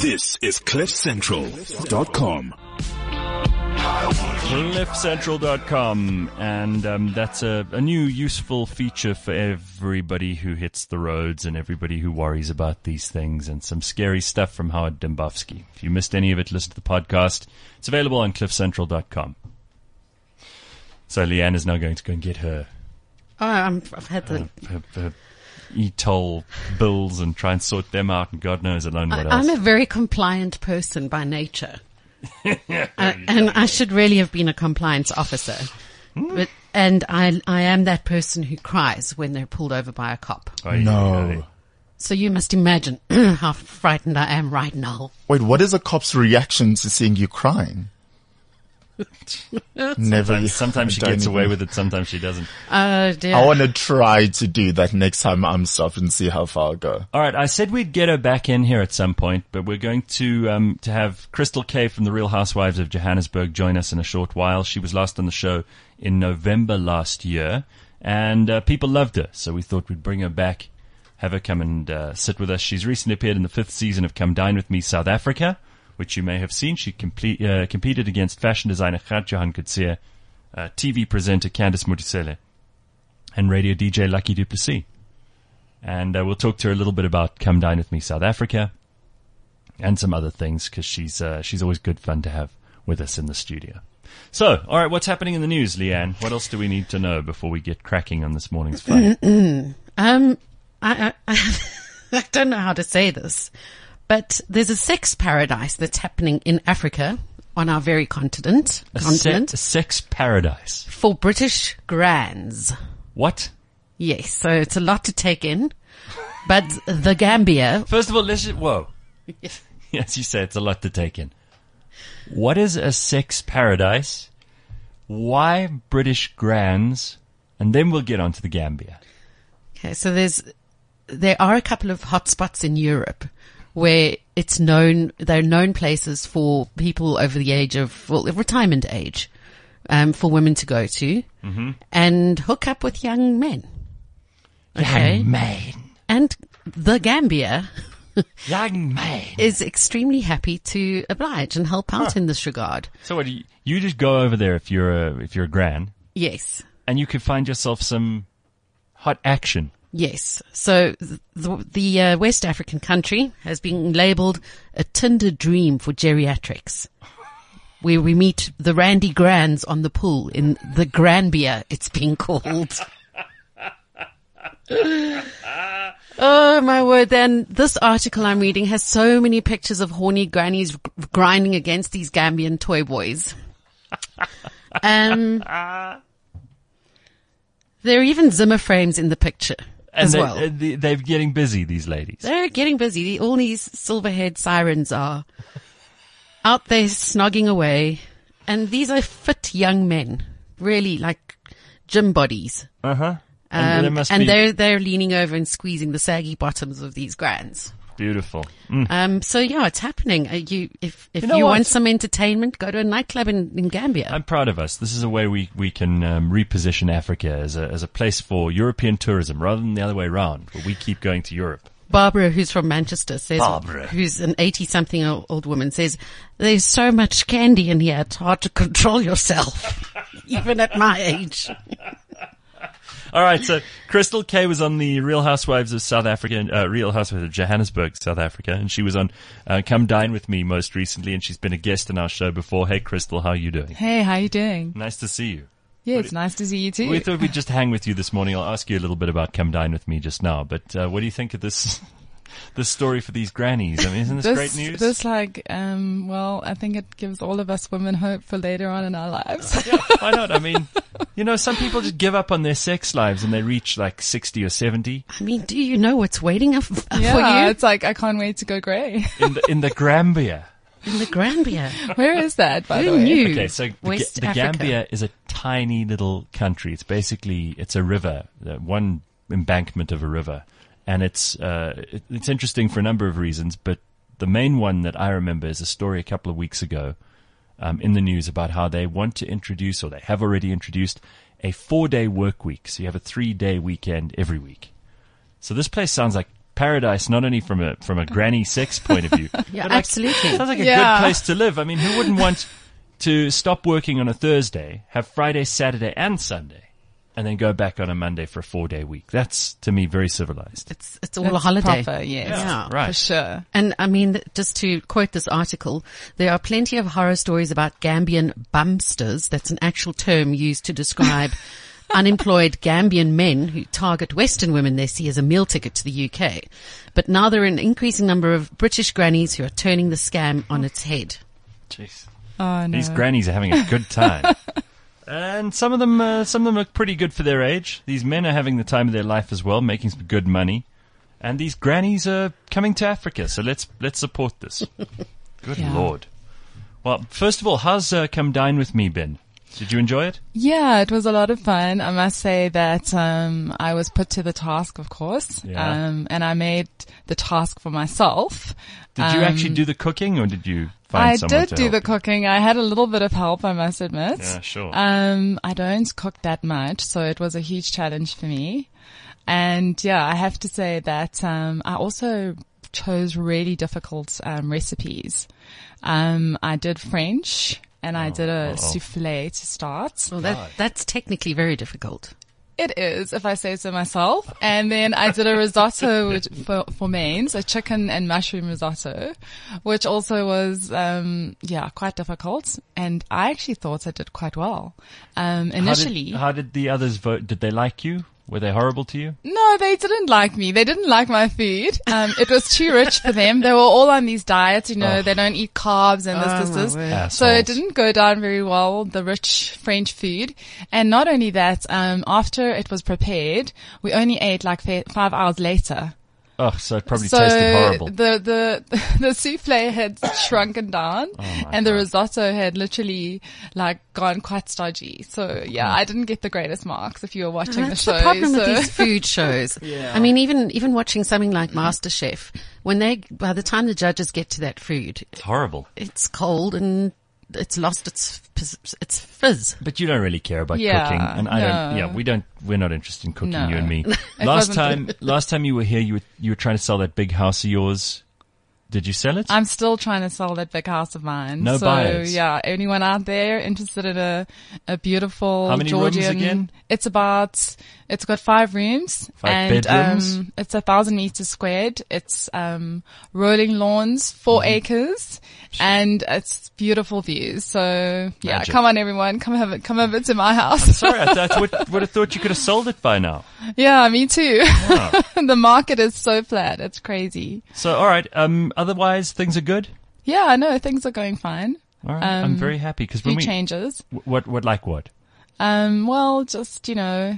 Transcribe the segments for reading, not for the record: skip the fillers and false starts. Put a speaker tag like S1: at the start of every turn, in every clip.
S1: This is CliffCentral.com.
S2: CliffCentral.com, and that's a new useful feature for everybody who hits the roads and everybody who worries about these things, and some scary stuff from Howard Dembowski. If you missed any of it, listen to the podcast. It's available on CliffCentral.com. So Leanne is now going to go and get her
S3: I've had the
S2: her e-toll bills and try and sort them out, and God knows alone what else.
S3: I'm a very compliant person by nature. And I should really have been a compliance officer. And I am that person who cries when they're pulled over by a cop.
S4: No.
S3: So you must imagine how frightened I am right now.
S4: Wait, what is a cop's reaction to seeing you crying? Never.
S2: Sometimes she gets away with it, sometimes she doesn't.
S3: Oh dear.
S4: I want to try to do that next time I'm stopped and see how far I go.
S2: All right, I said we'd get her back in here at some point, but we're going to have Crystal K from the Real Housewives of Johannesburg join us in a short while. She was last on the show in November last year, and people loved her, so we thought we'd bring her back, have her come and sit with us. She's recently appeared in the 5th season of Come Dine With Me South Africa, which you may have seen. She competed against fashion designer Gert Johan Coetzee, TV presenter Candice Mutisele, and radio DJ Lucky Du Plessis. And we'll talk to her a little bit about Come Dine With Me South Africa and some other things, because she's always good fun to have with us in the studio. So, all right, what's happening in the news, Leanne? What else do we need to know before we get cracking on this morning's fight?
S3: I don't know how to say this. But there's a sex paradise that's happening in Africa on our very continent.
S2: A sex paradise?
S3: For British grands.
S2: What?
S3: Yes, so it's a lot to take in. But the Gambia...
S2: First of all, whoa. Yes, you say it's a lot to take in. What is a sex paradise? Why British grands? And then we'll get on to the Gambia.
S3: Okay, so there are a couple of hotspots in Europe where it's known, they're known places for people over the age of, retirement age, for women to go to and hook up with young men. Okay.
S2: Young men.
S3: And the Gambia
S2: young man
S3: is extremely happy to oblige and help out in this regard.
S2: So what do you just go over there if you're a gran?
S3: Yes.
S2: And you could find yourself some hot action.
S3: Yes. So the West African country has been labelled a Tinder dream for geriatrics, where we meet the Randy Grands on the pool in the Granbia, it's being called. Oh my word. Then this article I'm reading has so many pictures of horny grannies grinding against these Gambian toy boys. There are even Zimmer frames in the picture.
S2: And
S3: well.
S2: They're getting busy, these ladies.
S3: They're getting busy. All these silver-haired sirens are out there snogging away. And these are fit young men. Really like gym bodies.
S2: Uh-huh.
S3: They're leaning over and squeezing the saggy bottoms of these grands.
S2: Beautiful.
S3: So yeah, it's happening. If you want some entertainment, go to a nightclub in Gambia.
S2: I'm proud of us. This is a way we can reposition Africa as a place for European tourism rather than the other way around, where we keep going to Europe.
S3: Barbara, who's from Manchester, says,
S2: Barbara,
S3: who's an 80-something old woman, says, there's so much candy in here, it's hard to control yourself, even at my age.
S2: All right, so Crystal K was on the Real Housewives of South Africa, Real Housewives of Johannesburg, South Africa, and she was on Come Dine With Me most recently, and she's been a guest on our show before. Hey, Crystal, how are you doing?
S5: Hey, how are you doing?
S2: Nice to see you.
S5: Yeah, it's nice to see you too.
S2: We thought we'd just hang with you this morning. I'll ask you a little bit about Come Dine With Me just now, but what do you think of this story for these grannies? I mean, isn't this great news?
S5: I think it gives all of us women hope for later on in our lives.
S2: Yeah, why not? I mean, some people just give up on their sex lives and they reach like 60 or 70.
S3: I mean, do you know what's waiting for you?
S5: Yeah, it's like, I can't wait to go grey.
S2: In the Gambia.
S3: In the Gambia.
S5: Where is that, by the
S3: Who
S5: way?
S3: knew?
S2: Okay, so the Gambia is a tiny little country. It's a river, one embankment of a river. And it's interesting for a number of reasons, but the main one that I remember is a story a couple of weeks ago in the news about how they want to introduce, or they have already introduced, a 4-day work week. So you have a 3-day weekend every week. So this place sounds like paradise, not only from a granny sex point of view.
S3: Yeah,
S2: but
S3: absolutely.
S2: Sounds like a
S5: Yeah.
S2: good place to live. I mean, who wouldn't want to stop working on a Thursday, have Friday, Saturday, and Sunday, and then go back on a Monday for a 4-day week? That's, to me, very civilized.
S3: It's all a
S5: That's
S3: holiday.
S5: proper, yes.
S3: Yeah.
S2: Right.
S5: For sure.
S3: And I mean, just to quote this article, there are plenty of horror stories about Gambian bumsters. That's an actual term used to describe unemployed Gambian men who target Western women they see as a meal ticket to the UK. But now there are an increasing number of British grannies who are turning the scam on its head.
S2: Jeez.
S5: Oh, no.
S2: These grannies are having a good time. And some of them are pretty good for their age. These men are having the time of their life as well, making some good money. And these grannies are coming to Africa, so let's support this. Good
S5: Yeah.
S2: Lord. Well, first of all, how's Come Dine With Me been? Did you enjoy it?
S5: Yeah, it was a lot of fun. I must say that I was put to the task, of course,
S2: Yeah.
S5: and I made the task for myself.
S2: Did you actually do the cooking, or did you find
S5: I
S2: someone
S5: did
S2: to
S5: do
S2: help
S5: the
S2: you?
S5: cooking. I had a little bit of help, I must admit.
S2: Yeah, sure.
S5: I don't cook that much, so it was a huge challenge for me. And yeah, I have to say that I also chose really difficult recipes. I did French, and I did a souffle to start.
S3: Well, that's technically very difficult.
S5: It is, if I say so myself. And then I did a risotto for mains, a chicken and mushroom risotto, which also was, quite difficult. And I actually thought I did quite well. Initially.
S2: How did the others vote? Did they like you? Were they horrible to you?
S5: No, they didn't like me. They didn't like my food. It was too rich for them. They were all on these diets, you know, they don't eat carbs and this. So it didn't go down very well, the rich French food. And not only that, after it was prepared, we only ate like 5 hours later.
S2: Oh, so it probably tasted horrible.
S5: The souffle had shrunken down and the risotto had literally like gone quite stodgy. So yeah, I didn't get the greatest marks if you were watching the
S3: That's
S5: show.
S3: the problem with
S5: so-
S3: these food shows. I mean, even watching something like MasterChef, by the time the judges get to that food,
S2: It's horrible.
S3: it's cold and it's lost its fizz.
S2: But you don't really care about
S5: Yeah,
S2: cooking, and I don't.
S5: no.
S2: Yeah, we're not interested in cooking.
S5: No.
S2: You and me.
S5: It
S2: last
S5: wasn't-
S2: time you were here, you were trying to sell that big house of yours. Did you sell it?
S5: I'm still trying to sell that big house of mine.
S2: No
S5: so,
S2: buyers.
S5: yeah, anyone out there interested in a beautiful
S2: How many rooms
S5: Georgian?
S2: again?
S5: It's got 5 rooms.
S2: 5
S5: and,
S2: bedrooms?
S5: It's 1,000 meters squared. It's, rolling lawns, 4
S2: Mm-hmm.
S5: acres, and it's beautiful views. So yeah,
S2: Magic.
S5: come on everyone, come over to my house.
S2: Sorry, I would have thought you could have sold it by now.
S5: Yeah, me too.
S2: Wow.
S5: The market is so flat. It's crazy.
S2: So, all right. Otherwise, things are good.
S5: Yeah, no, things are going fine.
S2: All right. I'm very happy because
S5: Few
S2: when we
S5: changes.
S2: what like what?
S5: Well, just,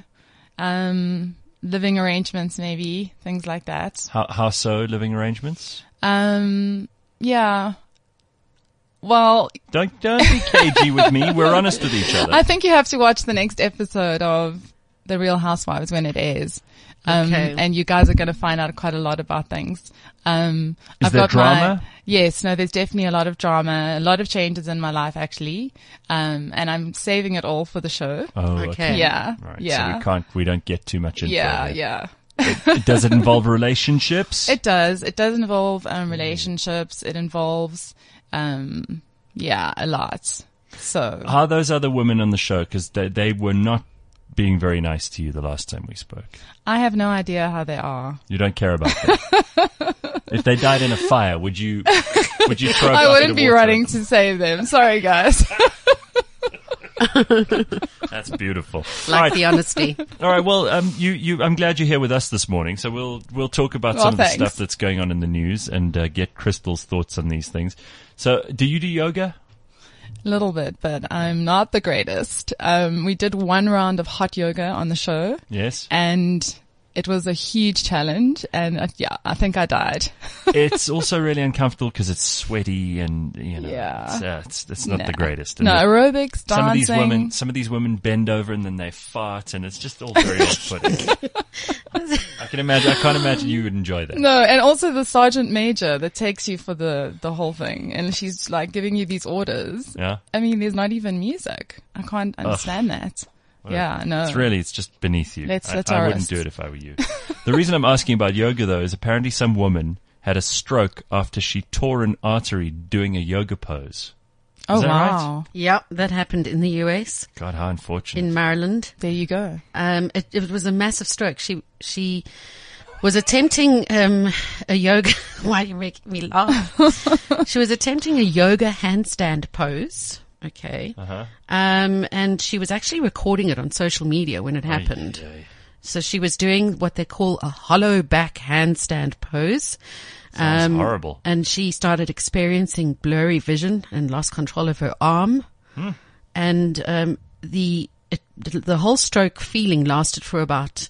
S5: living arrangements maybe, things like that.
S2: How so? Living arrangements?
S5: Yeah. Well,
S2: Don't be cagey with me. We're honest with each other.
S5: I think you have to watch the next episode of The Real Housewives when it airs.
S3: Okay.
S5: And you guys are going to find out quite a lot about things.
S2: Is there drama?
S5: Yes, no, there's definitely a lot of drama, a lot of changes in my life actually. And I'm saving it all for the show.
S2: Oh,
S3: Okay.
S5: Yeah.
S2: Right.
S5: Yeah.
S2: So we don't get too much info.
S5: Yeah,
S2: here.
S5: yeah.
S2: Does it involve relationships?
S5: It does. It does involve relationships. It involves, a lot. So
S2: How are those other women on the show? Because they were not being very nice to you the last time we spoke.
S5: I have no idea how they are.
S2: You don't care about them. If they died in a fire, would you throw a bucket
S5: I
S2: of
S5: wouldn't be
S2: water
S5: running
S2: at them?
S5: to save them. Sorry, guys.
S2: That's beautiful.
S3: Like the honesty.
S2: All right. Well, I'm glad you're here with us this morning. So we'll talk about
S5: Well,
S2: some of the
S5: thanks.
S2: stuff that's going on in the news and get Crystal's thoughts on these things. So, do you do yoga?
S5: Little bit, but I'm not the greatest. We did 1 round of hot yoga on the show,
S2: Yes.
S5: and it was a huge challenge. And I think I died.
S2: It's also really uncomfortable because it's sweaty and
S5: Yeah.
S2: it's not the greatest.
S5: No,
S2: And
S5: aerobics,
S2: some
S5: dancing.
S2: of these women bend over and then they fart, and it's just all very off-putting. I can't imagine you would enjoy that.
S5: No, and also the sergeant major that takes you for the whole thing, and she's like giving you these orders.
S2: Yeah.
S5: I mean, there's not even music. I can't understand that. Yeah, no.
S2: It's just beneath you.
S5: Let's
S2: I wouldn't
S5: wrists.
S2: do it if I were you. The reason I'm asking about yoga, though, is apparently some woman had a stroke after she tore an artery doing a yoga pose.
S5: Oh,
S2: Is that
S5: wow.
S2: right?
S3: Yep, that happened in the US,
S2: God, how unfortunate.
S3: in Maryland.
S5: There you go.
S3: It was a massive stroke. She was attempting a yoga. Why are you making me laugh? She was attempting a yoga handstand pose. Okay. And she was actually recording it on social media when it happened. So she was doing what they call a hollow back handstand pose.
S2: Sounds horrible.
S3: And she started experiencing blurry vision and lost control of her arm. And the whole stroke feeling lasted for about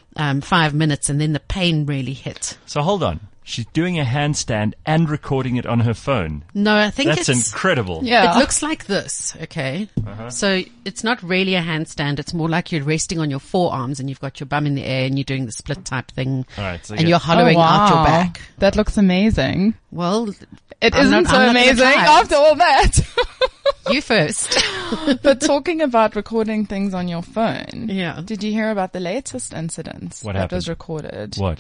S3: 5 minutes, and then the pain really hit.
S2: So hold on. She's doing a handstand and recording it on her phone.
S3: No, I think
S2: That's incredible.
S5: Yeah.
S3: It looks like this, okay? So it's not really a handstand. It's more like you're resting on your forearms and you've got your bum in the air and you're doing the split type thing.
S2: All right, so
S3: and you're hollowing out your back.
S5: That looks amazing.
S3: Well,
S5: It
S3: I'm
S5: isn't
S3: not-
S5: so
S3: I'm not gonna
S5: amazing
S3: try it.
S5: after all that.
S3: You first.
S5: But talking about recording things on your phone.
S3: Yeah.
S5: Did you hear about the latest incident
S2: What
S5: that
S2: happened?
S5: was recorded?
S2: What?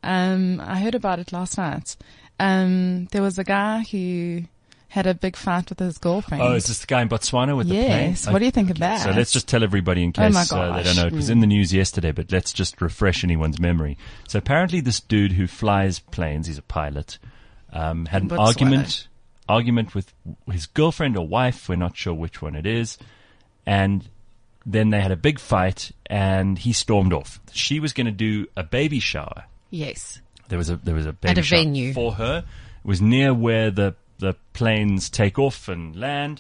S5: I heard about it last night. There was a guy who had a big fight with his girlfriend.
S2: Oh, is this the guy in Botswana with the plane?
S5: Yes. What do you think of that?
S2: So let's just tell everybody in case
S5: my
S2: they
S5: gosh.
S2: don't know. It was in the news yesterday, but let's just refresh anyone's memory. So apparently this dude who flies planes, he's a pilot, had an
S3: Botswana.
S2: argument with his girlfriend or wife, we're not sure which one it is, and then they had a big fight and he stormed off. She was going to do a baby shower.
S3: Yes.
S2: There was a baby
S3: At a
S2: shower
S3: venue.
S2: for her. It was near where the planes take off and land,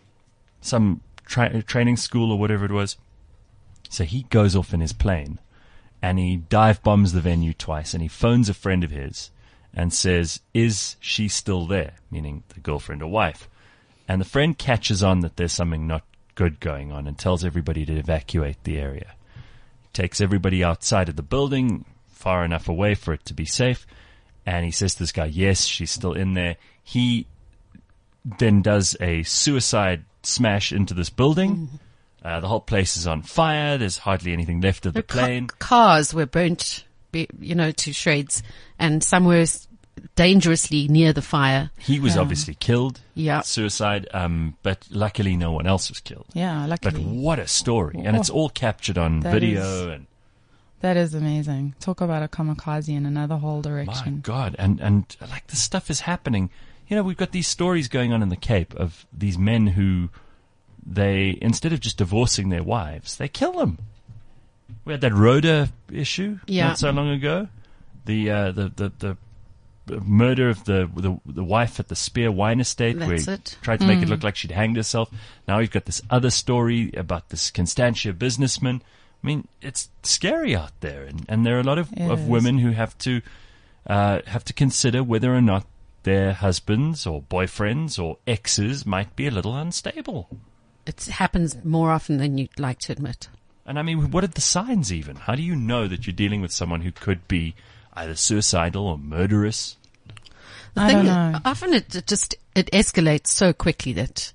S2: some training school or whatever it was. So he goes off in his plane and he dive bombs the venue twice, and he phones a friend of his and says, "Is she still there?" Meaning the girlfriend or wife. And the friend catches on that there's something not good going on and tells everybody to evacuate the area. Takes everybody outside of the building, far enough away for it to be safe. And he says to this guy, yes, she's still in there. He then does a suicide smash into this building. The whole place is on fire. There's hardly anything left of the plane.
S3: Cars were burnt, to shreds, and some were dangerously near the fire.
S2: He was obviously killed.
S3: Yeah.
S2: Suicide. But luckily no one else was killed.
S5: Yeah,
S2: But
S5: luckily.
S2: what a story. And it's all captured on
S5: That
S2: video. And
S5: That is amazing. Talk about a kamikaze in another whole
S2: my
S5: direction.
S2: God. And like this stuff is happening. We've got these stories going on in the Cape of these men who they, instead of just divorcing their wives, they kill them. We had that Rhoda issue not so long ago. The murder of the wife at the Spear Wine Estate,
S3: That's
S2: where he
S3: it.
S2: tried to make it look like she'd hanged herself. Now we've got this other story about this Constantia businessman. I mean, it's scary out there, and there are a lot of
S5: It is.
S2: women who have to consider whether or not their husbands or boyfriends or exes might be a little unstable.
S3: It happens more often than you'd like to admit.
S2: And I mean, what are the signs even? How do you know that you're dealing with someone who could be either suicidal or murderous?
S5: I don't know.
S3: Often it escalates so quickly that,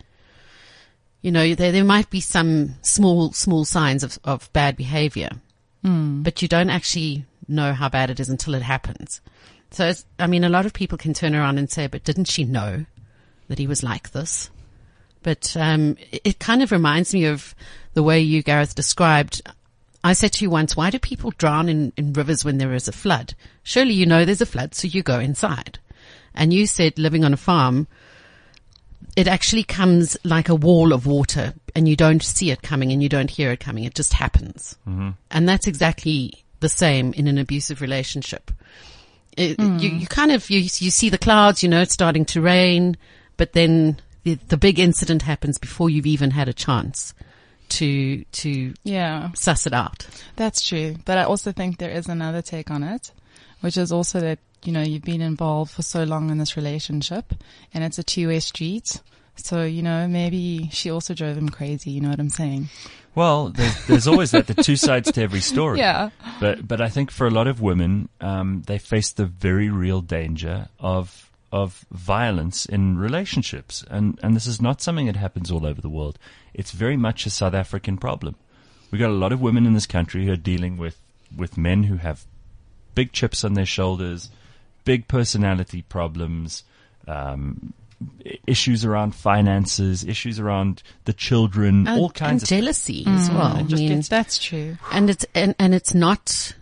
S3: there might be some small signs of bad behavior, but you don't actually know how bad it is until it happens. So, a lot of people can turn around and say, but didn't she know that he was like this? But it kind of reminds me of the way you, Gareth, described. I said to you once, why do people drown in rivers when there is a flood? Surely there's a flood, so you go inside. And you said living on a farm, it actually comes like a wall of water, and you don't see it coming and you don't hear it coming. It just happens. Mm-hmm. And that's exactly the same in an abusive relationship. You kind of, you see the clouds, it's starting to rain, but then the big incident happens before you've even had a chance to
S5: Yeah,
S3: suss it out.
S5: that's true. But I also think there is another take on it, which is also that, you've been involved for so long in this relationship and it's a two-way street. So, maybe she also drove him crazy. You know what I'm saying?
S2: Well, there's always that. The two sides to every story.
S5: Yeah.
S2: But I think for a lot of women, they face the very real danger of violence in relationships. And this is not something that happens all over the world. It's very much a South African problem We've got a lot of women in this country who are dealing with men who have big chips on their shoulders, big personality problems, issues around finances, issues around the children, all kinds
S3: of jealousy as well. I
S5: mean, that's true.
S3: And it's not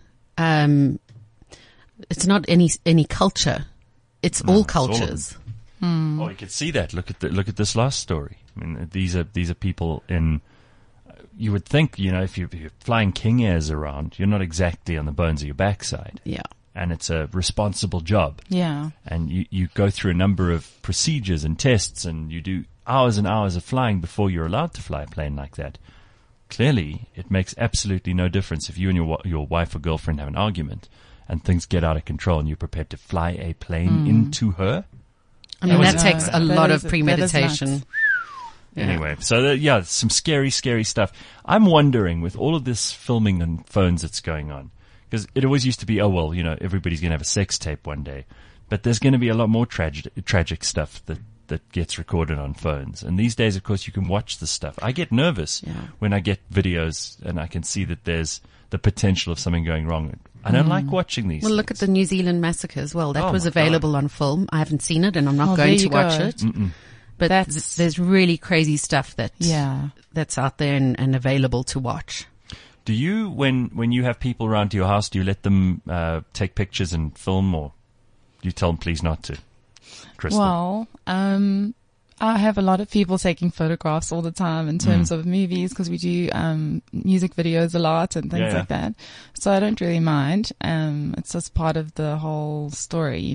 S3: any culture. It's all cultures.
S2: Oh, you can see that. Look at this last story. I mean, these are people in. You would think, if you're flying King Airs around, you're not exactly on the bones of your backside.
S3: Yeah.
S2: And it's a responsible job.
S5: Yeah.
S2: And you go through a number of procedures and tests, and you do hours and hours of flying before you're allowed to fly a plane like that. Clearly, it makes absolutely no difference if you and your wife or girlfriend have an argument and things get out of control and you're prepared to fly a plane into her.
S3: I mean, that takes a lot of premeditation.
S2: Yeah. Anyway, so some scary, scary stuff. I'm wondering, with all of this filming on phones that's going on, because it always used to be, everybody's going to have a sex tape one day, but there's going to be a lot more tragic stuff that gets recorded on phones. And these days, of course, you can watch the stuff. I get nervous when I get videos and I can see that there's the potential of something going wrong. I don't like watching these.
S3: Well, look at the New Zealand massacre as well. That was available on film. I haven't seen it, and I'm not going to watch it. But there's really crazy stuff that's out there and available to watch.
S2: Do you, when you have people around to your house, do you let them take pictures and film, or do you tell them please not to? Crystal?
S5: Well, I have a lot of people taking photographs all the time in terms of movies, because we do music videos a lot and things like that. So I don't really mind. It's just part of the whole story,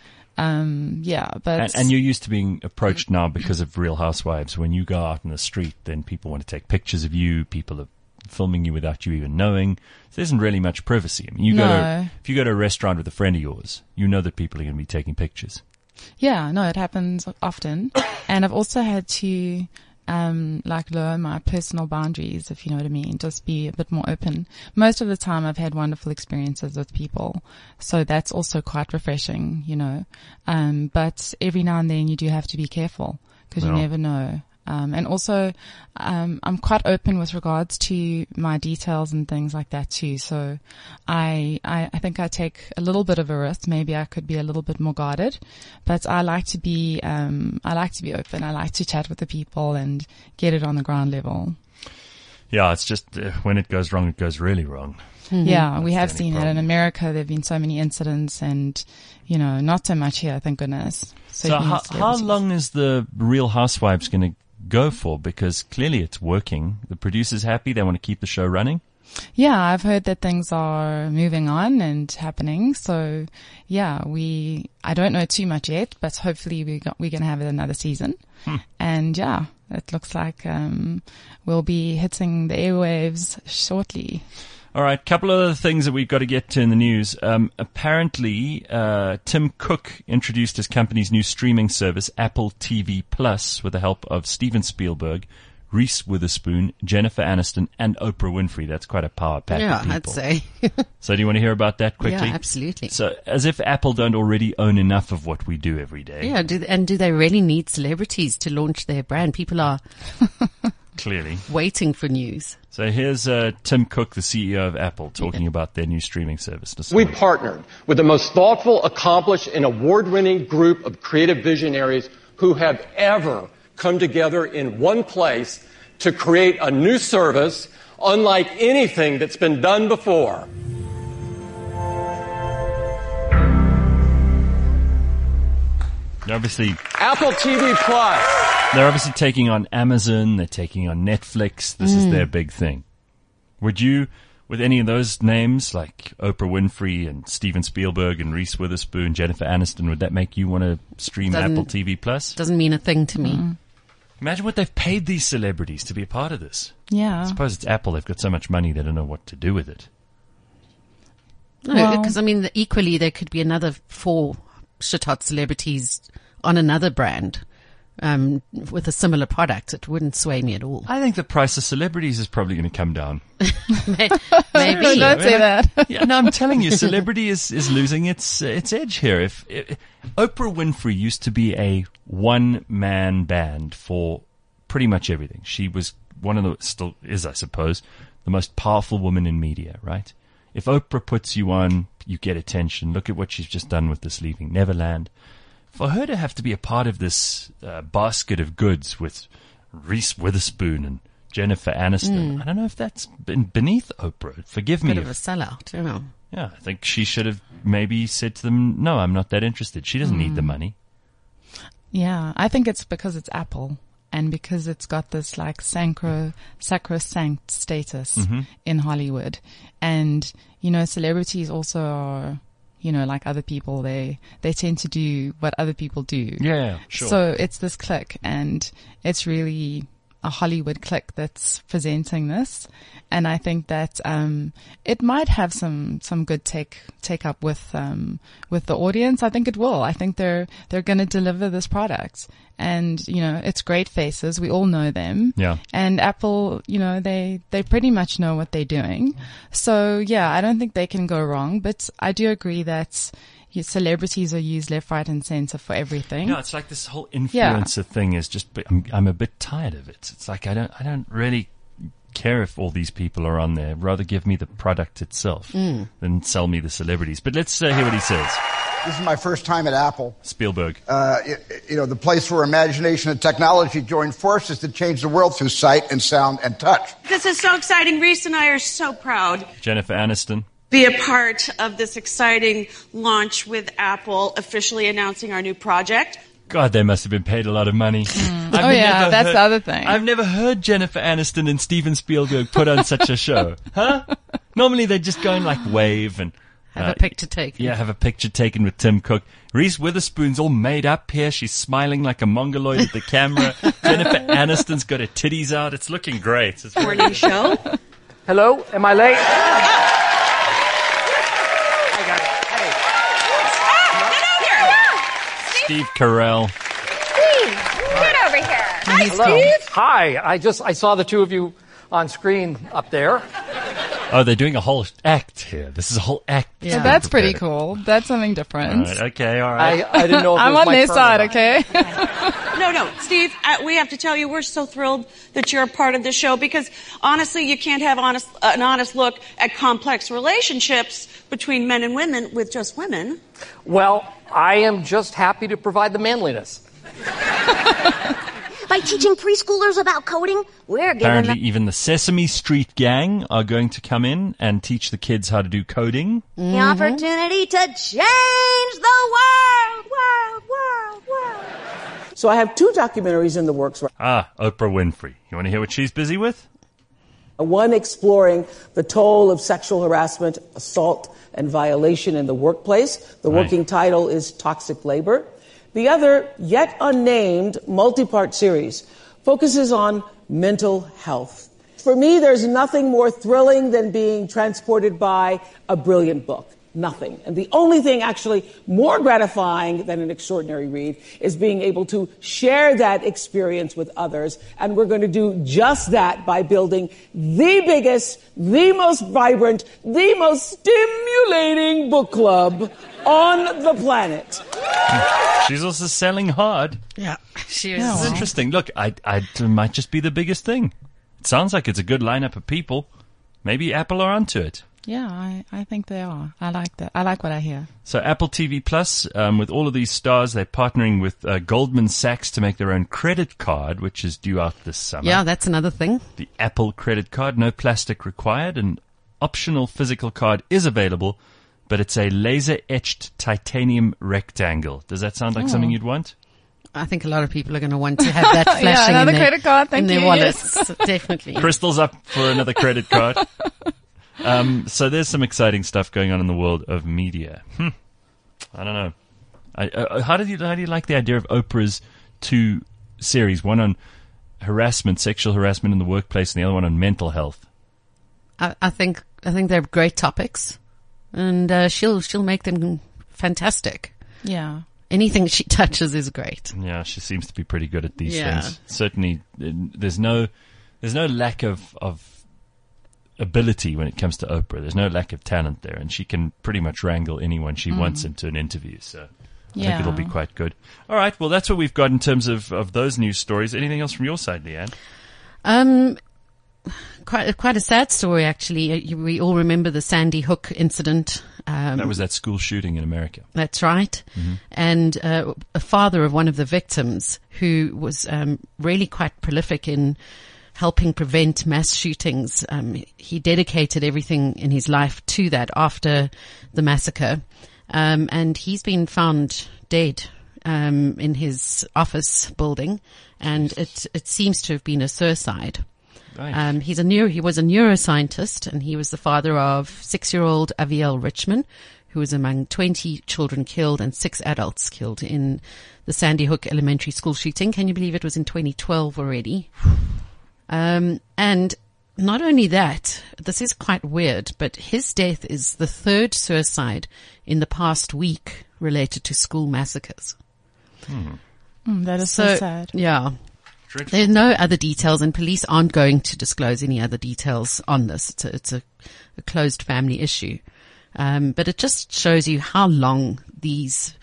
S5: but
S2: and you're used to being approached now because of Real Housewives. When you go out in the street, then people want to take pictures of you. People are filming you without you even knowing. So there isn't really much privacy. I mean, if you go to a restaurant with a friend of yours, you know that people are going to be taking pictures.
S5: Yeah, no, it happens often. And I've also had to lower my personal boundaries, if you know what I mean, just be a bit more open. Most of the time I've had wonderful experiences with people, so that's also quite refreshing, but every now and then you do have to be careful, because you never know. And also, I'm quite open with regards to my details and things like that too. So I think I take a little bit of a risk. Maybe I could be a little bit more guarded, but I like to be open. I like to chat with the people and get it on the ground level.
S2: Yeah, it's just when it goes wrong, it goes really wrong.
S5: Mm-hmm. Yeah, we have seen that in America. There have been so many incidents, and not so much here, thank goodness.
S2: So how long is the Real Housewives going to go for? Because clearly it's working. The producer's happy. They want to keep the show running.
S5: Yeah, I've heard that things are moving on and happening. So yeah, I don't know too much yet, but hopefully we're going to have another season. And yeah, it looks like we'll be hitting the airwaves shortly.
S2: All right, couple of other things that we've got to get to in the news. Apparently, Tim Cook introduced his company's new streaming service, Apple TV Plus, with the help of Steven Spielberg, Reese Witherspoon, Jennifer Aniston, and Oprah Winfrey. That's quite a power pack of people.
S3: I'd say.
S2: So do you want to hear about that quickly?
S3: Yeah, absolutely.
S2: So as if Apple don't already own enough of what we do every day.
S3: Yeah, do they really need celebrities to launch their brand? People are
S2: clearly
S3: waiting for news.
S2: So here's Tim Cook, the CEO of Apple, talking about their new streaming service.
S6: We partnered with the most thoughtful, accomplished, and award-winning group of creative visionaries who have ever come together in one place to create a new service unlike anything that's been done before.
S2: Obviously,
S6: Apple TV Plus.
S2: They're obviously taking on Amazon. They're taking on Netflix. This is their big thing. Would you, with any of those names like Oprah Winfrey and Steven Spielberg and Reese Witherspoon, Jennifer Aniston, would that make you want to stream Apple TV Plus?
S3: Doesn't mean a thing to me.
S2: Imagine what they've paid these celebrities to be a part of this.
S5: Yeah.
S2: I suppose it's Apple. They've got so much money they don't know what to do with it.
S3: No, because equally there could be another 4 shit-hot celebrities on another brand with a similar product. It wouldn't sway me at all.
S2: I think the price of celebrities is probably going to come down.
S3: Maybe.
S5: Don't say that.
S2: Yeah, no, I'm telling you, celebrity is losing its edge here. If Oprah Winfrey used to be a one-man band for pretty much everything. She was still is, I suppose, the most powerful woman in media, right? If Oprah puts you on, you get attention. Look at what she's just done with this Leaving Neverland. For her to have to be a part of this basket of goods with Reese Witherspoon and Jennifer Aniston, I don't know if that's been beneath Oprah. Forgive me.
S3: Bit of a sellout, you know.
S2: Yeah, I think she should have maybe said to them, no, I'm not that interested. She doesn't need the money.
S5: Yeah, I think it's because it's Apple and because it's got this like sacrosanct status in Hollywood. And, you know, celebrities also are, you know, like other people, they tend to do what other people do.
S2: Yeah, sure.
S5: So it's this clique, and it's really a Hollywood clique that's presenting this. And I think that it might have some good take up with the audience. I think it will. I think they're going to deliver this product, and you know, it's great faces. We all know them.
S2: Yeah.
S5: And Apple, you know, they pretty much know what they're doing. So yeah, I don't think they can go wrong. But I do agree that celebrities are used left, right, and center for everything.
S2: No, it's like this whole influencer thing is just. I'm a bit tired of it. It's like I don't really care if all these people are on there. Rather give me the product itself than sell me the celebrities. But let's hear what he says.
S7: This is my first time at Apple.
S2: Spielberg.
S7: You know, the place where imagination and technology join forces to change the world through sight and sound and touch.
S8: This is so exciting. Reese and I are so proud.
S2: Jennifer Aniston.
S8: Be a part of this exciting launch with Apple, officially announcing our new project.
S2: God, they must have been paid a lot of money.
S5: That's the other thing.
S2: I've never heard Jennifer Aniston and Steven Spielberg put on such a show. Huh? Normally they just go and like wave and
S3: have a picture taken.
S2: Yeah, have a picture taken with Tim Cook. Reese Witherspoon's all made up here. She's smiling like a mongoloid at the camera. Jennifer Aniston's got her titties out. It's looking great. It's
S8: Morning show.
S9: Hello, am I late?
S2: Steve Carell.
S10: Steve, get over here. Hi,
S9: Hello.
S10: Steve.
S9: Hi, I saw the two of you on screen up there.
S2: Oh, they're doing a whole act here. This is a whole act.
S5: Yeah, that's pretty cool. That's something different.
S2: All right, okay, all right.
S9: I didn't know if
S5: I'm
S9: it was
S5: on
S9: my
S5: their
S9: turn
S5: side,
S9: or not.
S5: okay?
S8: No, Steve, we have to tell you, we're so thrilled that you're a part of the show because, honestly, you can't have an honest look at complex relationships between men and women with just women.
S9: Well, I am just happy to provide the manliness.
S10: By teaching preschoolers about coding, we're giving
S2: Apparently,
S10: them
S2: even the Sesame Street gang are going to come in and teach the kids how to do coding.
S10: the opportunity to change the world.
S11: So I have 2 documentaries in the works.
S2: Oprah Winfrey. You want to hear what she's busy with?
S11: One exploring the toll of sexual harassment, assault, and violation in the workplace. The working title is Toxic Labor. The other, yet unnamed, multi-part series focuses on mental health. For me, there's nothing more thrilling than being transported by a brilliant book. Nothing. And the only thing actually more gratifying than an extraordinary read is being able to share that experience with others. And we're going to do just that by building the biggest, the most vibrant, the most stimulating book club on the planet.
S2: She's also selling hard.
S3: Yeah, she is.
S2: This is interesting. Look, it might just be the biggest thing. It sounds like it's a good lineup of people. Maybe Apple are onto it.
S5: Yeah, I think they are. I like that. I like what I hear.
S2: So Apple TV Plus, with all of these stars, they're partnering with Goldman Sachs to make their own credit card, which is due out this summer.
S3: Yeah, that's another thing.
S2: The Apple credit card, no plastic required. An optional physical card is available, but it's a laser-etched titanium rectangle. Does that sound like something you'd want?
S3: I think a lot of people are going to want to have that flashing
S5: another
S3: in
S5: credit card, thank
S3: in their
S5: you,
S3: wallets. Definitely.
S2: Crystal's up for another credit card. So there's some exciting stuff going on in the world of media. I don't know. How do you like the idea of Oprah's 2 series? One on harassment, sexual harassment in the workplace, and the other one on mental health.
S3: I think they're great topics, and she'll make them fantastic.
S5: Yeah.
S3: Anything she touches is great.
S2: Yeah, she seems to be pretty good at these things. Certainly, there's no lack of ability when it comes to Oprah. There's no lack of talent there, and she can pretty much wrangle anyone she wants into an interview. So I think it'll be quite good. All right, well, that's what we've got in terms of those news stories. Anything else from your side, Leanne?
S3: quite a sad story, actually. We all remember the Sandy Hook incident.
S2: That was that school shooting in America.
S3: That's right. Mm-hmm. And a father of one of the victims who was really quite prolific in helping prevent mass shootings. He dedicated everything in his life to that after the massacre. And he's been found dead in his office building, and it seems to have been a suicide. Right. He was a neuroscientist, and he was the father of 6-year-old Aviel Richman, who was among 20 children killed and 6 adults killed in the Sandy Hook Elementary School shooting. Can you believe it was in 2012 already? And not only that, this is quite weird, but his death is the 3rd suicide in the past week related to school massacres.
S5: That is so sad.
S3: Yeah. There are no other details, and police aren't going to disclose any other details on this. It's a closed family issue. But it just shows you how long these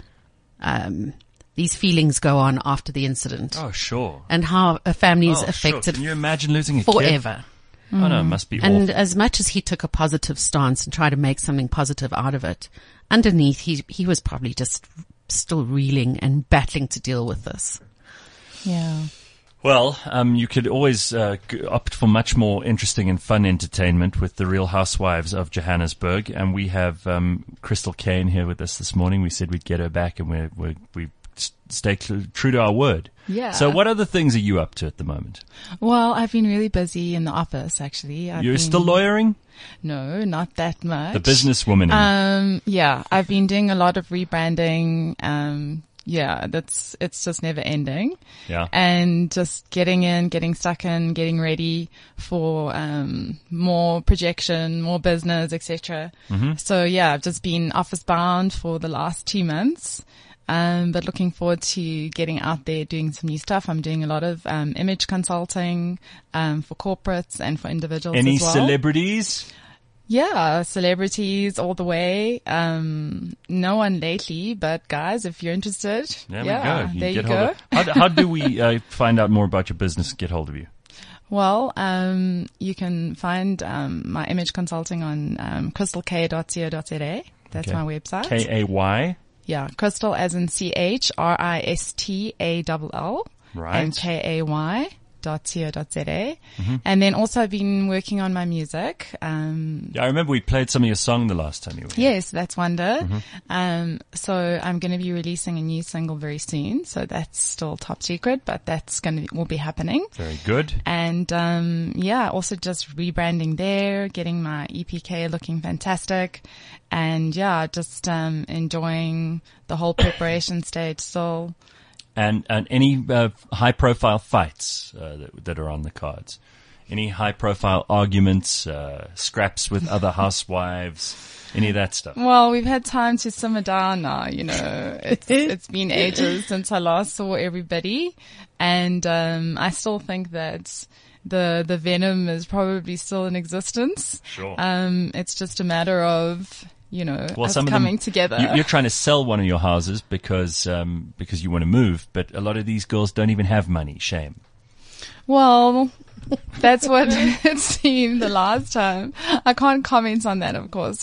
S3: feelings go on after the incident.
S2: Oh, sure.
S3: And how a family is affected.
S2: Sure. Can you imagine losing a
S3: forever?
S2: Kid? Oh no, it must be awful.
S3: And as much as he took a positive stance and tried to make something positive out of it, underneath he was probably just still reeling and battling to deal with this.
S5: Yeah.
S2: Well, you could always opt for much more interesting and fun entertainment with the Real Housewives of Johannesburg, and we have Crystal Kane here with us this morning. We said we'd get her back, and we stay true to our word.
S5: Yeah.
S2: So what other things are you up to at the moment?
S5: Well, I've been really busy in the office, actually.
S2: You're still lawyering?
S5: No, not that much.
S2: The businesswoman.
S5: Yeah, I've been doing a lot of rebranding. Yeah, it's just never ending.
S2: Yeah.
S5: And just getting stuck in, getting ready for, more projection, more business, etc.
S2: Mm-hmm.
S5: So yeah, I've just been office bound for the last 2 months. But looking forward to getting out there, doing some new stuff. I'm doing a lot of, image consulting, for corporates and for individuals
S2: Any
S5: as well.
S2: celebrities?
S5: Yeah, celebrities all the way. No one lately, but guys, if you're interested,
S2: there we go.
S5: There you go.
S2: How do we find out more about your business and get hold of you?
S5: Well, you can find my image consulting on crystalk.co.za. That's my website.
S2: K-A-Y?
S5: Yeah, Crystal as in CHRISTALL.
S2: Right.
S5: And KAY.co.za.
S2: Mm-hmm.
S5: And then also I've been working on my music.
S2: Yeah, I remember we played some of your song the last time you were here.
S5: Yes, that's Wonder.
S2: Mm-hmm.
S5: So I'm going to be releasing a new single very soon. So that's still top secret, but that's will be happening.
S2: Very good.
S5: And, also just rebranding there, getting my EPK looking fantastic. And just, enjoying the whole preparation stage still.
S2: And any high profile fights that are on the cards? Any high profile arguments, scraps with other housewives, any of that stuff?
S5: Well, we've had time to simmer down now, It's been ages since I last saw everybody, and I still think that the venom is probably still in existence.
S2: Sure.
S5: It's just a matter of us
S2: some
S5: coming
S2: of them,
S5: together.
S2: You're trying to sell one of your houses because you want to move, but a lot of these girls don't even have money. Shame.
S5: Well, that's what it seemed the last time. I can't comment on that, of course.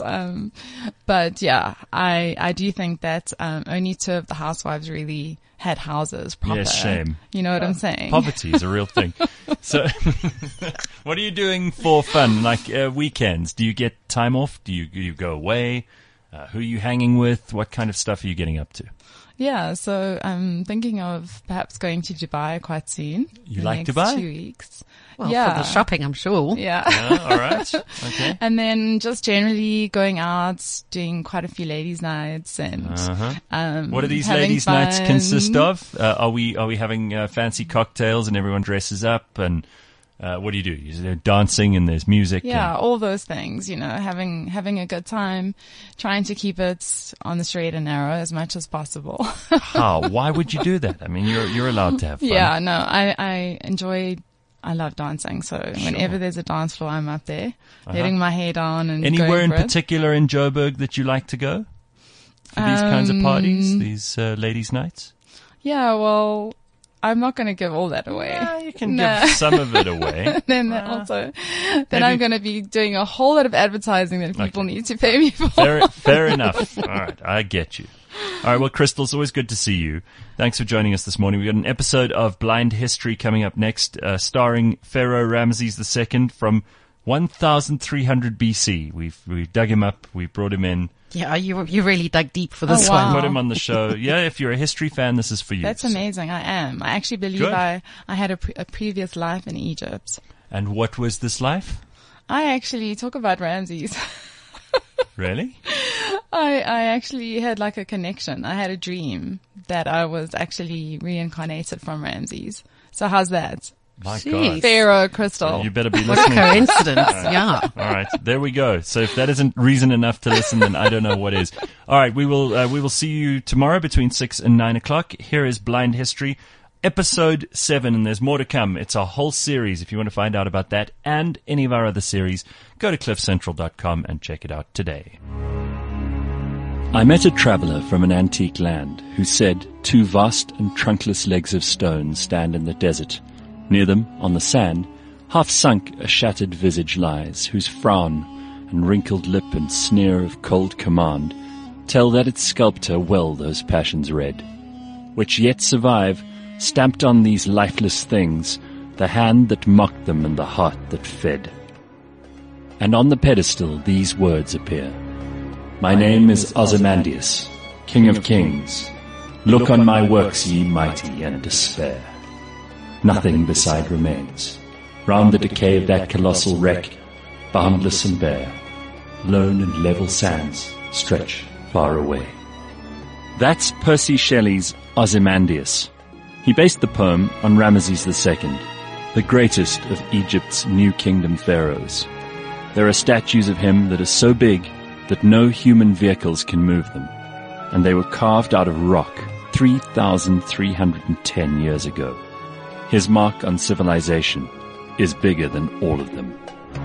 S5: But yeah, I do think that only 2 of the housewives really had houses proper.
S2: Yes, shame.
S5: You know what I'm saying?
S2: Poverty is a real thing. So, what are you doing for fun? Like weekends? Do you get time off? Do you go away? Who are you hanging with? What kind of stuff are you getting up to?
S5: Yeah, so I'm thinking of perhaps going to Dubai quite soon.
S2: You like
S5: next
S2: Dubai?
S5: 2 weeks.
S3: Well, for the shopping, I'm sure.
S5: Yeah.
S2: All right. Okay.
S5: And then just generally going out, doing quite a few ladies' nights, and
S2: what do these ladies'
S5: fun.
S2: nights consist of? Are we having fancy cocktails and everyone dresses up and? What do you do? You're dancing and there's music.
S5: Yeah, all those things, having a good time, trying to keep it on the straight and narrow as much as possible.
S2: How? Why would you do that? I mean, you're allowed to have fun.
S5: Yeah, no, I love dancing. So whenever there's a dance floor, I'm up there, letting my hair down and
S2: anywhere in
S5: going for
S2: particular in Joburg that you like to go for these kinds of parties, these ladies' nights?
S5: Yeah, well, I'm not going to give all that away.
S2: No, you can give some of it away.
S5: Then I'm going to be doing a whole lot of advertising that people need to pay me for.
S2: Fair enough. All right, I get you. All right, well, Crystal, it's always good to see you. Thanks for joining us this morning. We've got an episode of Blind History coming up next, starring Pharaoh Ramesses II from 1300 BC. We dug him up. We brought him in.
S3: Yeah, you really dug deep for this one.
S2: Put him on the show. Yeah, if you're a history fan, this is for you.
S5: That's amazing. I am. I actually believe I had a previous life in Egypt.
S2: And what was this life?
S5: I actually talk about Ramses.
S2: Really?
S5: I actually had like a connection. I had a dream that I was actually reincarnated from Ramses. So how's that?
S2: My God.
S5: Pharaoh Crystal.
S2: You better be listening.
S3: What a coincidence. Yeah.
S2: All right. There we go. So if that isn't reason enough to listen, then I don't know what is. All right. We will see you tomorrow between 6 and 9 o'clock. Here is Blind History, episode 7, and there's more to come. It's a whole series. If you want to find out about that and any of our other series, go to cliffcentral.com and check it out today. I met a traveler from an antique land who said 2 vast and trunkless legs of stone stand in the desert. Near them, on the sand, half sunk a shattered visage lies, whose frown and wrinkled lip and sneer of cold command tell that its sculptor well those passions read, which yet survive, stamped on these lifeless things, the hand that mocked them and the heart that fed. And on the pedestal these words appear: My name is Ozymandias, King of Kings. Look on my works, ye mighty, and despair. Nothing beside remains. Round the decay of that colossal wreck, boundless and bare, lone and level sands stretch far away. That's Percy Shelley's Ozymandias. He based the poem on Ramesses II, the greatest of Egypt's New Kingdom pharaohs. There are statues of him that are so big that no human vehicles can move them, and they were carved out of rock 3,310 years ago. His mark on civilization is bigger than all of them.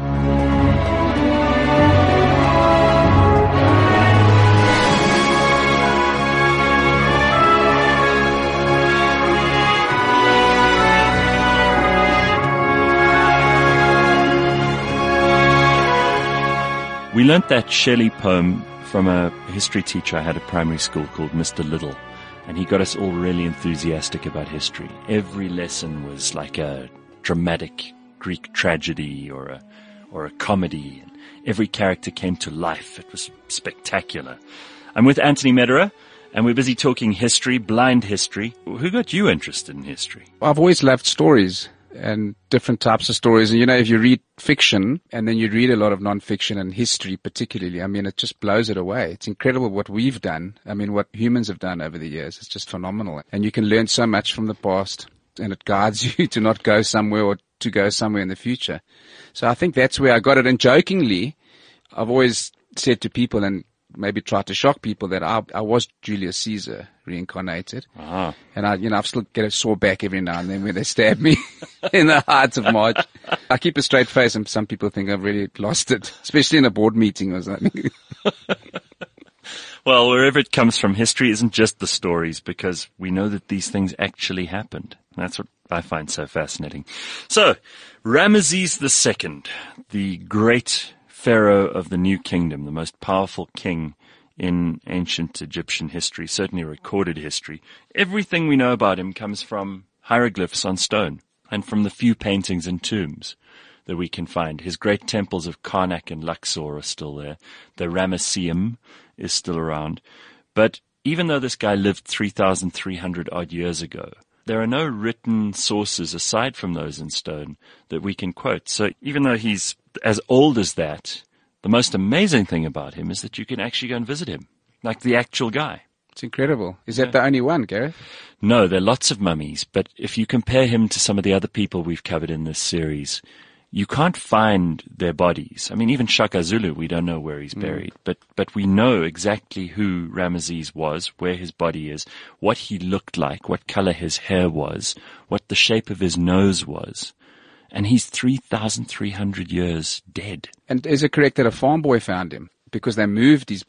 S2: We learnt that Shelley poem from a history teacher I had at primary school called Mr. Little. And he got us all really enthusiastic about history. Every lesson was like a dramatic Greek tragedy or a comedy. And every character came to life. It was spectacular. I'm with Anthony Mederer, and we're busy talking history, blind history. Who got you interested in history?
S12: I've always loved stories and different types of stories. And, you know, if you read fiction and then you read a lot of nonfiction and history particularly, I mean, it just blows it away. It's incredible what we've done. I mean, what humans have done over the years. It's just phenomenal. And you can learn so much from the past, and it guides you to not go somewhere or to go somewhere in the future. So I think that's where I got it. And jokingly, I've always said to people and maybe tried to shock people that I was Julius Caesar reincarnated.
S2: Uh-huh.
S12: And I've still get a sore back every now and then when they stab me in the Ides of March. I keep a straight face and some people think I've really lost it, especially in a board meeting or something.
S2: Well, wherever it comes from, history isn't just the stories, because we know that these things actually happened. That's what I find so fascinating. So, Ramesses II, the great pharaoh of the New Kingdom, the most powerful king in ancient Egyptian history, certainly recorded history. Everything we know about him comes from hieroglyphs on stone and from the few paintings and tombs that we can find. His great temples of Karnak and Luxor are still there. The Ramesseum is still around. But even though this guy lived 3,300 odd years ago, there are no written sources aside from those in stone that we can quote. So even though he's as old as that, the most amazing thing about him is that you can actually go and visit him, like the actual guy.
S12: It's incredible. Is that the only one, Gareth?
S2: No, there are lots of mummies, but if you compare him to some of the other people we've covered in this series, you can't find their bodies. I mean, even Shaka Zulu, we don't know where he's buried, but we know exactly who Ramesses was, where his body is, what he looked like, what color his hair was, what the shape of his nose was. And he's 3,300 years dead.
S12: And is it correct that a farm boy found him because they moved his body?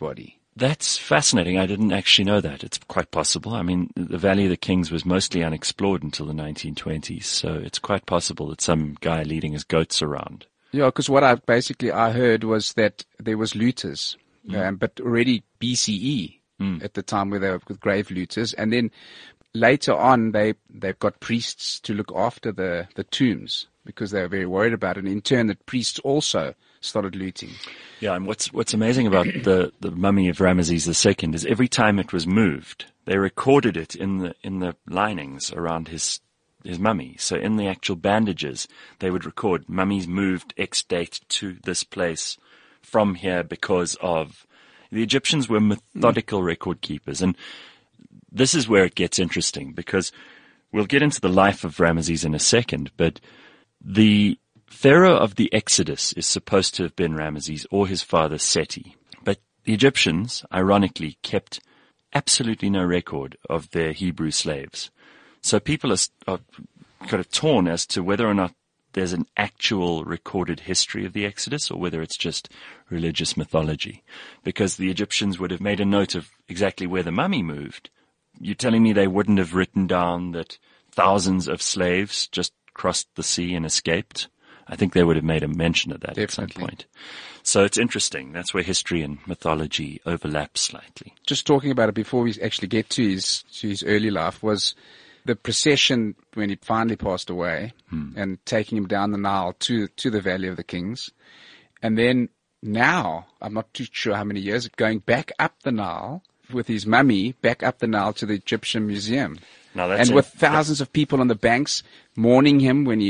S2: That's fascinating. I didn't actually know that. It's quite possible. I mean, the Valley of the Kings was mostly unexplored until the 1920s, so it's quite possible that some guy leading his goats around.
S12: Yeah, because what I heard was that there was looters, but already BCE at the time where they were with grave looters, and then later on they've got priests to look after the tombs because they were very worried about it. And in turn, the priests also started looting.
S2: Yeah, and what's amazing about the mummy of Ramesses II is every time it was moved, they recorded it in the linings around his mummy. So in the actual bandages, they would record mummies moved X date to this place from here because of. The Egyptians were methodical record keepers, and this is where it gets interesting because we'll get into the life of Ramesses in a second, but the Pharaoh of the Exodus is supposed to have been Ramesses or his father Seti. But the Egyptians, ironically, kept absolutely no record of their Hebrew slaves. So people are kind of torn as to whether or not there's an actual recorded history of the Exodus or whether it's just religious mythology. Because the Egyptians would have made a note of exactly where the mummy moved. You're telling me they wouldn't have written down that thousands of slaves just crossed the sea and escaped? I think they would have made a mention of that Definitely. At some point. So it's interesting. That's where history and mythology overlap slightly.
S12: Just talking about it before we actually get to his early life was the procession when he finally passed away and taking him down the Nile to the Valley of the Kings. And then now, I'm not too sure how many years, going back up the Nile with his mummy, back up the Nile to the Egyptian Museum. And with thousands of people on the banks mourning him when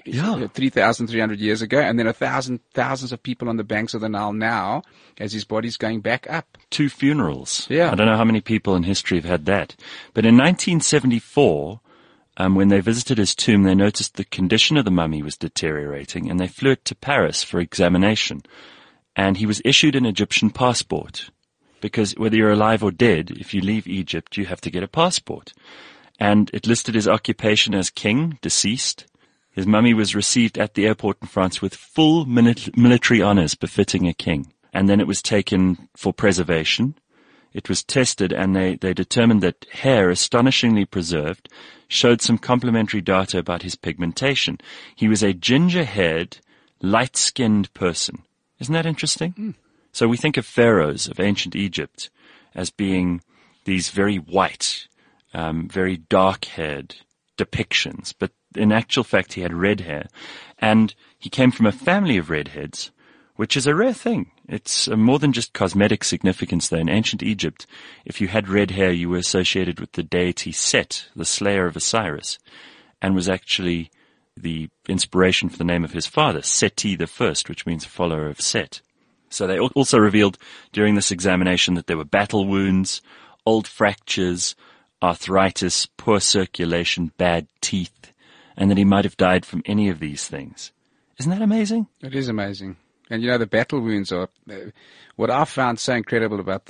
S12: 3,300 years ago, and then thousands of people on the banks of the Nile now as his body's going back up.
S2: 2 funerals.
S12: Yeah.
S2: I don't know how many people in history have had that. But in 1974, when they visited his tomb, they noticed the condition of the mummy was deteriorating, and they flew it to Paris for examination. And he was issued an Egyptian passport. Because whether you're alive or dead, if you leave Egypt, you have to get a passport. And it listed his occupation as king, deceased. His mummy was received at the airport in France with full military honors befitting a king. And then it was taken for preservation. It was tested, and they determined that hair, astonishingly preserved, showed some complementary data about his pigmentation. He was a ginger-haired, light-skinned person. Isn't that interesting? So we think of pharaohs of ancient Egypt as being these very white, very dark-haired depictions. But in actual fact, he had red hair. And he came from a family of redheads, which is a rare thing. It's more than just cosmetic significance, though. In ancient Egypt, if you had red hair, you were associated with the deity Set, the slayer of Osiris, and was actually the inspiration for the name of his father, Seti I, which means follower of Set. So they also revealed during this examination that there were battle wounds, old fractures, arthritis, poor circulation, bad teeth, and that he might have died from any of these things. Isn't that amazing?
S12: It is amazing. And you know, the battle wounds are what I found so incredible about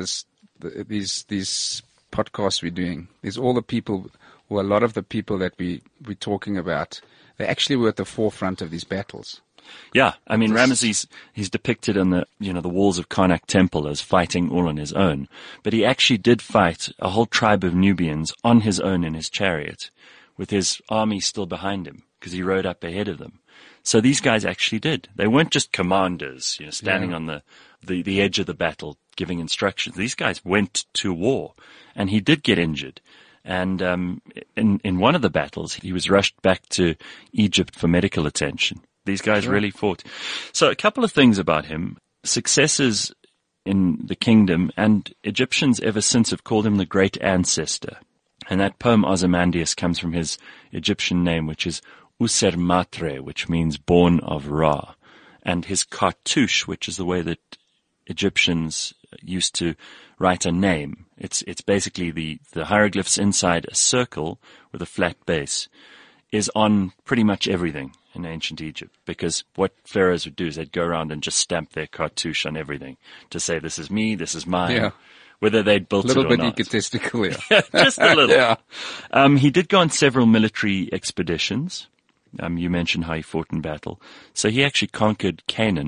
S12: these podcasts we're doing is all the people, or a lot of the people that we're talking about, they actually were at the forefront of these battles.
S2: Yeah, I mean, Ramesses, he's depicted on the walls of Karnak Temple as fighting all on his own, but he actually did fight a whole tribe of Nubians on his own in his chariot, with his army still behind him, because he rode up ahead of them. So these guys actually did. They weren't just commanders, standing on the edge of the battle giving instructions. These guys went to war, and he did get injured. And in one of the battles, he was rushed back to Egypt for medical attention. These guys really fought. So a couple of things about him. Successes in the kingdom, and Egyptians ever since have called him the great ancestor. And that poem Ozymandias comes from his Egyptian name, which is Usermatre, which means born of Ra. And his cartouche, which is the way that Egyptians used to write a name. It's basically the hieroglyphs inside a circle with a flat base is on pretty much everything in ancient Egypt, because what pharaohs would do is they'd go around and just stamp their cartouche on everything to say, this is me, this is mine, whether they'd built it or not.
S12: A little bit egotistical, yeah.
S2: Just a little. He did go on several military expeditions. You mentioned how he fought in battle. So he actually conquered Canaan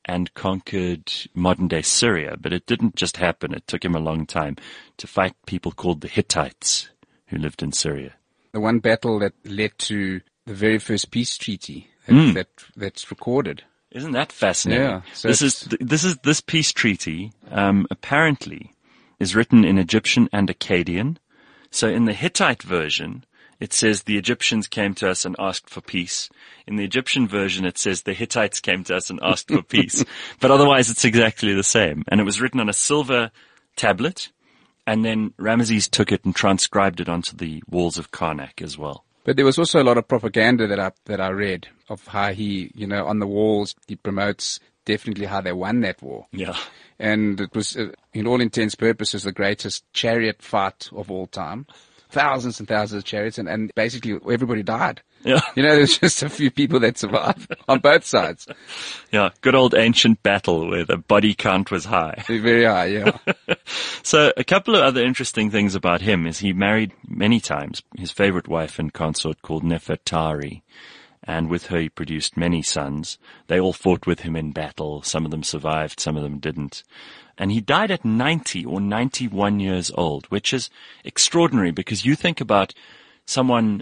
S2: and conquered modern-day Syria. But it didn't just happen. It took him a long time to fight people called the Hittites who lived in Syria.
S12: The one battle that led to the very first peace treaty that's recorded.
S2: Isn't that fascinating?
S12: Yeah. So
S2: this peace treaty apparently is written in Egyptian and Akkadian. So in the Hittite version, it says the Egyptians came to us and asked for peace. In the Egyptian version, it says the Hittites came to us and asked for peace. But otherwise, it's exactly the same. And it was written on a silver tablet, and then Ramesses took it and transcribed it onto the walls of Karnak as well.
S12: But there was also a lot of propaganda that I read of how he, on the walls, he promotes definitely how they won that war.
S2: Yeah.
S12: And it was, in all intents and purposes, the greatest chariot fight of all time. Thousands and thousands of chariots, and basically everybody died.
S2: Yeah.
S12: There's just a few people that survived on both sides.
S2: Yeah, good old ancient battle where the body count was high.
S12: Very high, yeah.
S2: So a couple of other interesting things about him is he married many times his favorite wife and consort called Nefertari. And with her he produced many sons. They all fought with him in battle. Some of them survived, some of them didn't. And he died at 90 or 91 years old, which is extraordinary because you think about someone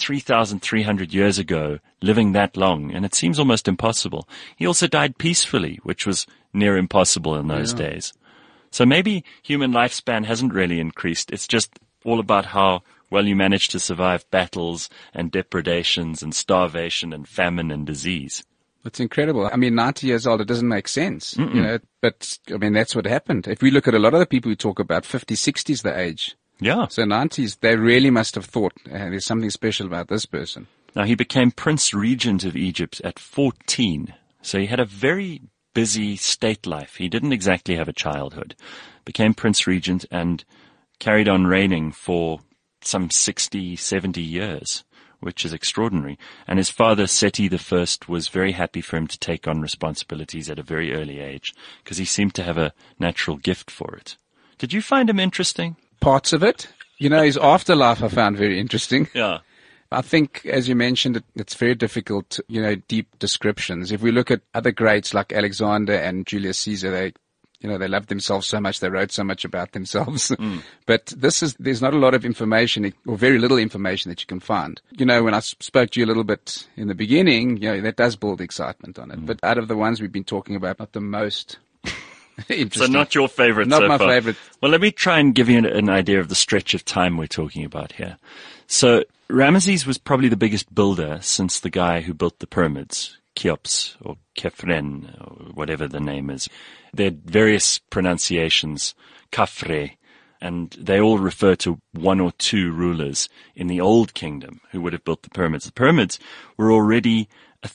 S2: 3,300 years ago living that long, and it seems almost impossible. He also died peacefully, which was near impossible in those days. So maybe human lifespan hasn't really increased. It's just all about how well you manage to survive battles and depredations and starvation and famine and disease.
S12: It's incredible. 90 years old, it doesn't make sense, but that's what happened. If we look at a lot of the people who talk about 50, 60 is the age.
S2: Yeah.
S12: So 90s, they really must have thought there's something special about this person.
S2: Now, he became Prince Regent of Egypt at 14. So he had a very busy state life. He didn't exactly have a childhood. Became Prince Regent and carried on reigning for some 60, 70 years. Which is extraordinary. And his father, Seti I, was very happy for him to take on responsibilities at a very early age because he seemed to have a natural gift for it. Did you find him interesting?
S12: Parts of it. His afterlife I found very interesting.
S2: Yeah.
S12: I think, as you mentioned, it's very difficult, deep descriptions. If we look at other greats like Alexander and Julius Caesar, they loved themselves so much, they wrote so much about themselves. But there's not a lot of information or very little information that you can find. When I spoke to you a little bit in the beginning, that does build excitement on it. But out of the ones we've been talking about, not the most interesting.
S2: So not your favorite
S12: Not
S2: so
S12: my
S2: far.
S12: favorite.
S2: Well, let me try and give you an idea of the stretch of time we're talking about here. So Ramesses was probably the biggest builder since the guy who built the pyramids, Cheops or Khephren or whatever the name is. There are various pronunciations, Khafre, and they all refer to one or two rulers in the Old Kingdom who would have built the pyramids. The pyramids were already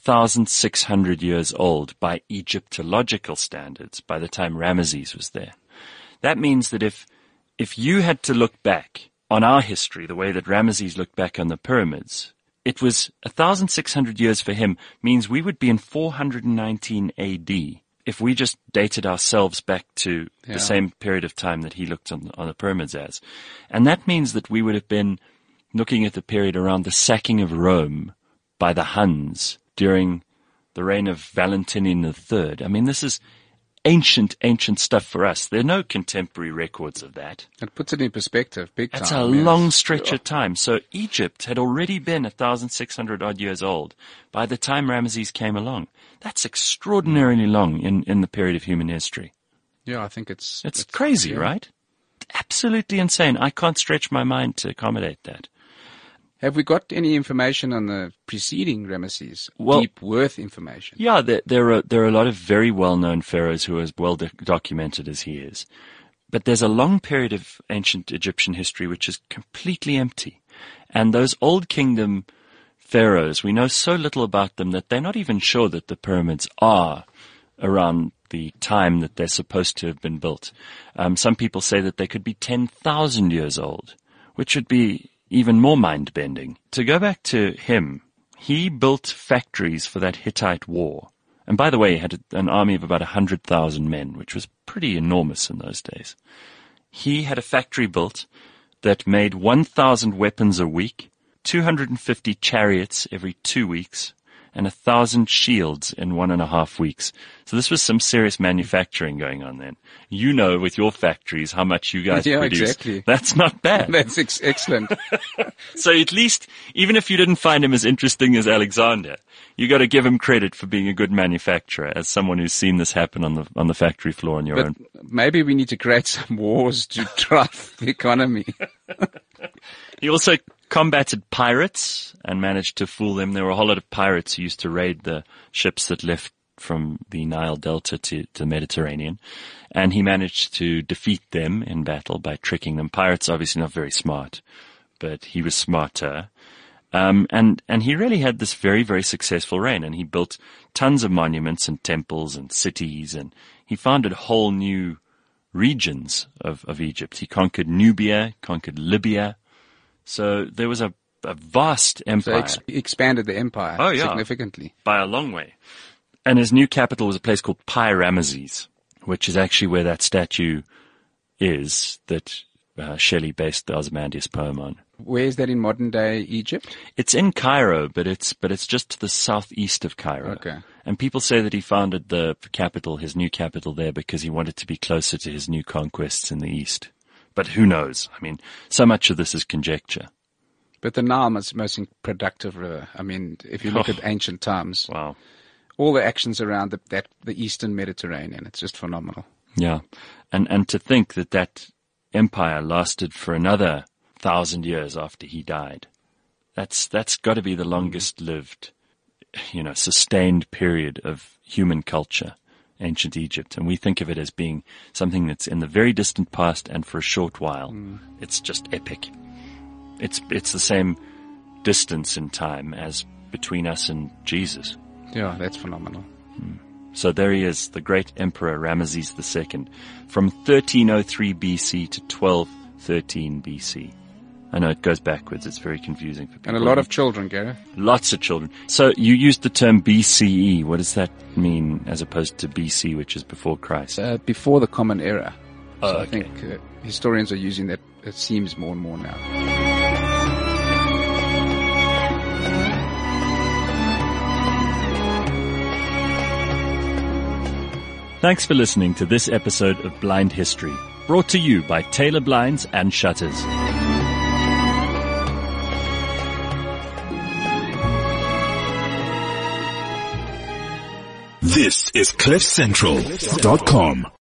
S2: 1,600 years old by Egyptological standards by the time Ramesses was there. That means that if you had to look back on our history the way that Ramesses looked back on the pyramids, it was 1,600 years for him means we would be in 419 AD if we just dated ourselves back to the same period of time that he looked on the pyramids as. And that means that we would have been looking at the period around the sacking of Rome by the Huns during the reign of Valentinian III. This is ancient stuff for us. There are no contemporary records of that.
S12: It puts it in perspective, big time.
S2: That's a long stretch of time. So Egypt had already been 1,600 odd years old by the time Ramesses came along. That's extraordinarily long in the period of human history.
S12: Yeah, I think it's
S2: crazy, right? Absolutely insane. I can't stretch my mind to accommodate that.
S12: Have we got any information on the preceding Ramesses? Deep worth information?
S2: Yeah, there are a lot of very well-known pharaohs who are as well documented as he is. But there's a long period of ancient Egyptian history which is completely empty. And those Old Kingdom pharaohs, we know so little about them that they're not even sure that the pyramids are around the time that they're supposed to have been built. Some people say that they could be 10,000 years old, which would be even more mind-bending. To go back to him, he built factories for that Hittite war. And by the way, he had an army of about 100,000 men, which was pretty enormous in those days. He had a factory built that made 1,000 weapons a week, 250 chariots every 2 weeks, and 1,000 shields in 1.5 weeks. So this was some serious manufacturing going on then. You know, with your factories, how much you guys produce.
S12: Exactly.
S2: That's not bad.
S12: That's excellent.
S2: So at least, even if you didn't find him as interesting as Alexander, you got to give him credit for being a good manufacturer, as someone who's seen this happen on the factory floor on your own.
S12: Maybe we need to create some wars to drive the economy.
S2: He also combated pirates and managed to fool them. There were a whole lot of pirates who used to raid the ships that left from the Nile Delta to the Mediterranean. And he managed to defeat them in battle by tricking them. Pirates obviously not very smart, but he was smarter. And he really had this very, very successful reign, and he built tons of monuments and temples and cities, and he founded whole new regions of Egypt. He conquered Nubia, conquered Libya. So there was a vast empire.
S12: So he expanded the empire significantly.
S2: By a long way. And his new capital was a place called Pi-Ramesses, which is actually where that statue is that Shelley based the Ozymandias poem on.
S12: Where is that in modern day Egypt?
S2: It's in Cairo, but it's just to the southeast of Cairo.
S12: Okay.
S2: And people say that he founded the capital, his new capital there, because he wanted to be closer to his new conquests in the east. But who knows? I mean, so much of this is conjecture.
S12: But the Nile is the most productive river. I mean, if you look at ancient times,
S2: wow,
S12: all the actions around the eastern Mediterranean, it's just phenomenal.
S2: Yeah. And to think that empire lasted for another 1,000 years after he died, that's got to be the longest lived, sustained period of human culture, ancient Egypt. And we think of it as being something that's in the very distant past, and for a short while, it's just epic. It's the same distance in time as between us and Jesus.
S12: Yeah, that's phenomenal.
S2: So there he is, the great Emperor Ramesses II, from 1303 BC to 1213 BC. I know it goes backwards. It's very confusing for people.
S12: And a lot of children, Gareth.
S2: Lots of children. So you used the term BCE. What does that mean as opposed to BC, which is before Christ?
S12: Before the Common Era.
S2: So
S12: I think historians are using that, it seems, more and more now.
S2: Thanks for listening to this episode of Blind History, brought to you by Taylor Blinds and Shutters.
S1: This is CliffCentral.com.